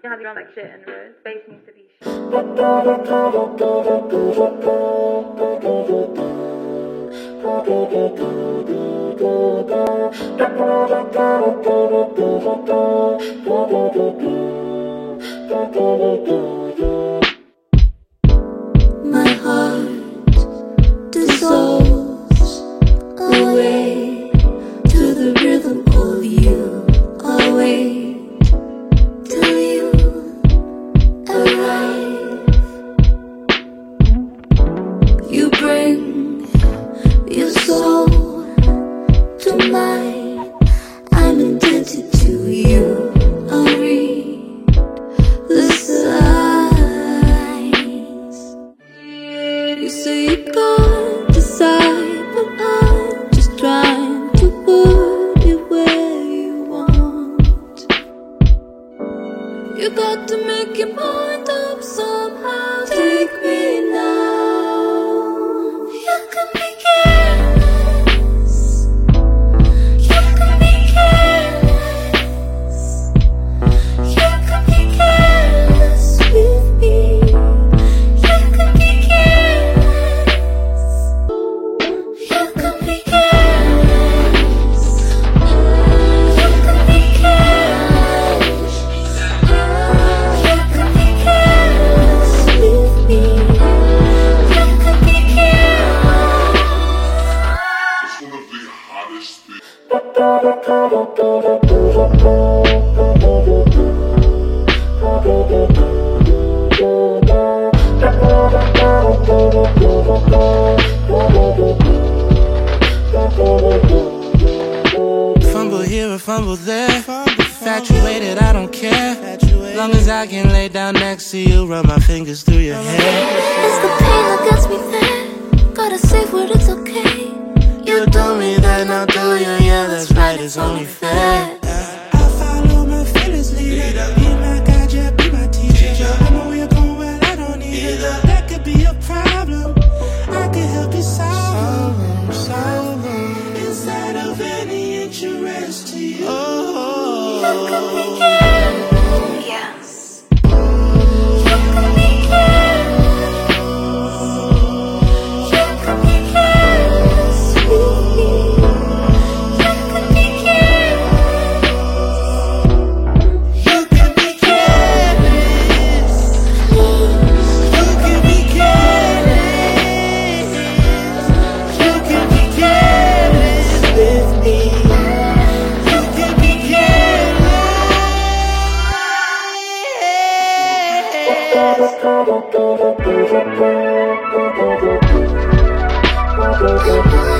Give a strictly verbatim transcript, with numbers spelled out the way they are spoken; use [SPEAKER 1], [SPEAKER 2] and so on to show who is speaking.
[SPEAKER 1] You have your drum like shit and the bass needs to be shit.
[SPEAKER 2] My heart dissolves away to the rhythm of you. I'll wait till you arrive. You bring your soul to mine. I'm indebted to you. I'll read the signs. You say you can't decide, but I'm just trying to put it where you want. You got to make your mind up somehow. Take me now. You can be careless. You can be careless. You can be careless with me. You can be careless. You can be careless. You can be careless. You can be careless with me. You can be careless.
[SPEAKER 3] It's one of the hottest things.
[SPEAKER 4] Fumble here or fumble there. Infatuated, I don't care. Long as I can lay down next to you, run my fingers through your hair.
[SPEAKER 2] It's the pain that gets me there. Gotta save what it's okay.
[SPEAKER 4] You do me, then I'll do you. Yeah, that's right, it's only fair. I follow my feelings, leader. Be my guide, yeah, be my teacher. I know where you're going, well, I don't need it. That could be a problem. I can help you solve them, solve them. Instead of any interest to you. Oh,
[SPEAKER 2] You can be careless. Yes. You can be careless. You can be careless with me. You can be careless.
[SPEAKER 4] you can be careless. You can be careless. You can be careless with me. You can be careless.
[SPEAKER 2] Careless.